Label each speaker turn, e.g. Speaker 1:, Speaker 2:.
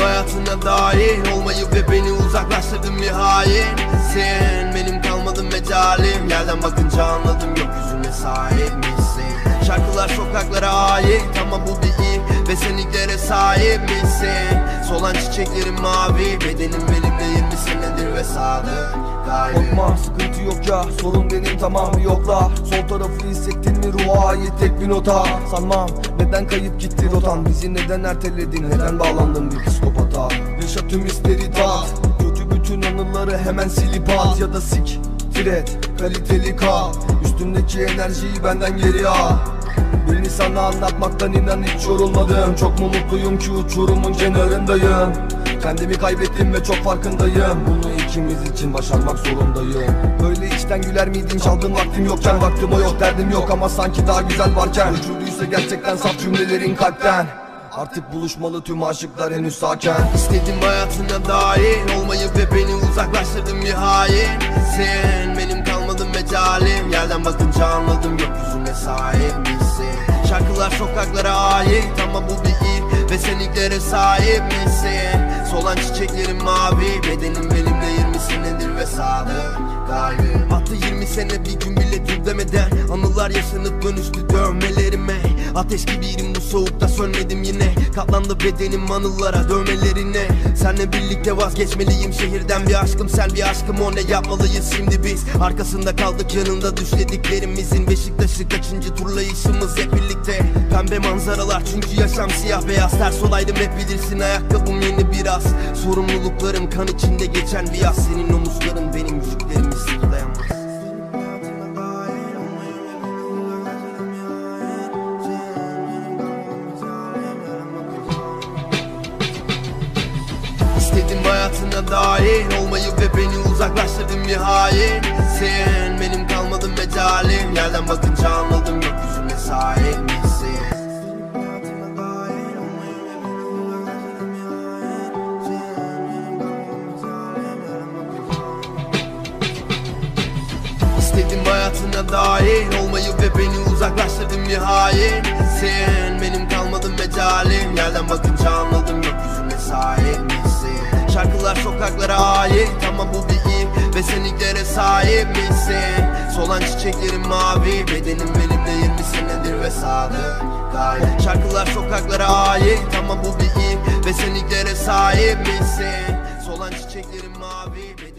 Speaker 1: hayatına dahil olmayı ve beni uzaklaştırdın bir hainsin. Benim kalmadı mecalim, yerden bakınca anladım gökyüzüne sahipmişsin. Şarkılar sokaklara ait ama bu bir iyi ve sen ilklere sahip misin? Solan çiçeklerim mavi, bedenim benimle 20 senedir ve sadık kalbim.
Speaker 2: Korkma, sıkıntı yok ya, sorun benim tamam yokla. Sol tarafı hissettin mi ruha ait tek bir nota. Sanmam neden kayıp gitti rotan, bizi neden erteledin, neden bağlandın bir psikopata. Yaşa tüm hisleri tat, kötü bütün anıları hemen silip at. Ya da siktir et, kaliteli kal, üstümdeki enerjiyi benden geri al. Birini sana anlatmaktan inan hiç yorulmadım. Çok mu mutluyum ki uçurumun kenarındayım. Kendimi kaybettim ve çok farkındayım. Bunu ikimiz için başarmak zorundayım. Böyle içten güler miydin çaldığın vaktim yokken? Vaktim o yok, derdim yok ama sanki daha güzel varken. Uçurduysa gerçekten saf cümlelerin kalpten. Artık buluşmalı tüm aşıklar henüz sakin.
Speaker 1: İstedim hayatına dahil olmayı ve beni uzaklaştırdın bir hainsin. Benim kalmadı mecalim, yerden bakınca anladım gökyüzüne sahipmişsin. Şarkılar sokaklara ait ama bu bir iyi ve sen ilklere sahip misin? Solan çiçeklerim mavi, bedenim benimle 20 senedir ve sadık kalbim. Hatta 20 sene bir gün bile dur demeden anılar yaşanıp dönüştü dövmelerime. Ateş gibiydim bu soğukta, sönmedim yine. Katlandı bedenim anılara, dövmelerine. Senle birlikte vazgeçmeliyim şehirden bir aşkım, sen bir aşkım, o ne yapmalıyız şimdi biz? Arkasında kaldık yanında düşlediklerimizin. Beşiktaş'ı kaçıncı turlayışımız hep birlikte. Pembe manzaralar çünkü yaşam siyah beyaz. Ters olaydım hep bilirsin, ayakkabım yeni biraz. Sorumluluklarım kan içinde geçen bir yaz. Senin omuzların benim yüklerimi sırtlayamaz. İstedim hayatına dahil olmayı ve beni uzaklaştırdın bir hainsin. Benim kalmadı mecalim, yerden bakınca anladım gökyüzüne sahipmişsin. İstedim hayatına dahil olmayı ve beni uzaklaştırdın bir hainsin. Benim kalmadı mecalim, yerden bakınca anladım gökyüzüne sahipmişsin. Şarkılar sokaklara ait ama bu bir iyi ve sen ilklere sahipmişsin. Solan çiçeklerim mavi, bedenim benimle 20 senedir ve sadık kalbim. Şarkılar sokaklara ait ama bu bir iyi ve sen ilklere sahipmişsin. Solan çiçeklerim mavi.